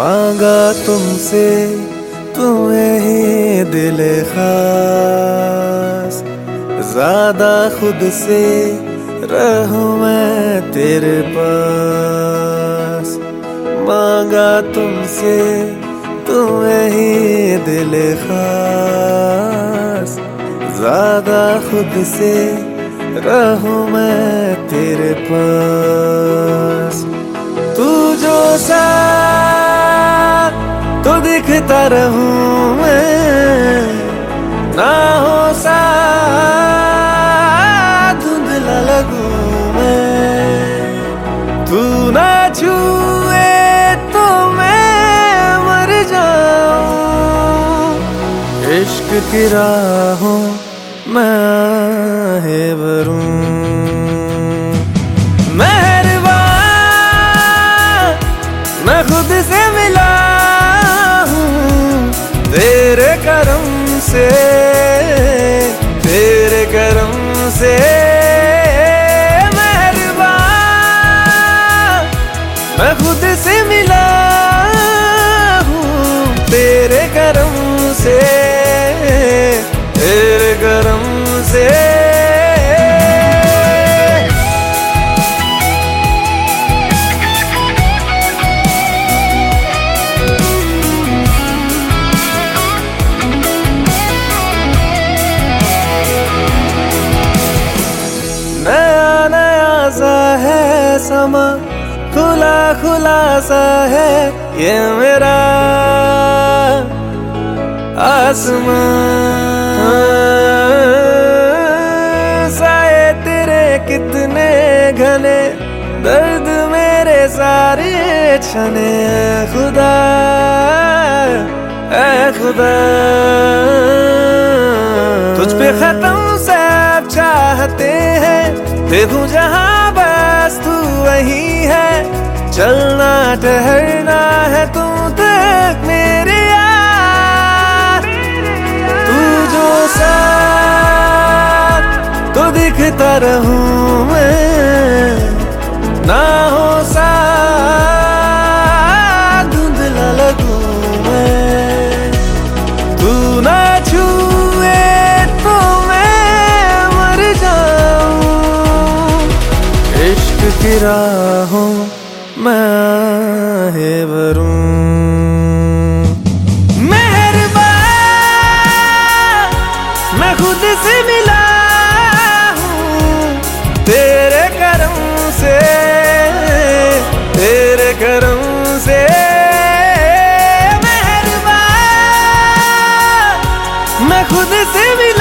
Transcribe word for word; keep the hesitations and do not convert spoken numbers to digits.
मांगा तुमसे तुम्हें ही दिल खास, ज्यादा खुद से रहूं मैं तेरे पास। मांगा तुमसे तुम्हें ही दिल खास, ज्यादा खुद से रहूं मैं तेरे पास। तू जो सा तो दिखता रहूं मैं, ना हो सा धुंधला लगूं मैं। तू ना छुए तो मैं मर जाऊं, इश्क की राहों मैं आहे भरूं। मैं खुद से मिला हूँ तेरे करम से, तेरे करम से। मेहरबान मैं खुद से मिला हूँ तेरे करम से, तेरे करम से। नया नया सा है समा, खुला खुला सा है ये मेरा आसमां। साए तेरे कितने घने, दर्द मेरे सारे छने। खुदा ऐ खुदा तुझ पे खत्म सब चाहते हैं, देखूं जहां बस तू वही है। चलना ठहरना है तू तक मेरे यार। तू जो साथ तो दिखता रहूं मैं, ना हो सा धुंधला लगूं मैं। तू ना छुए तो मैं मर जाऊं, इश्क की राहों मैं आहे भरूं। मेहरबान मैं खुद से मिला हूँ तेरे करम से, तेरे करम से। मेहरबान मैं खुद से मिला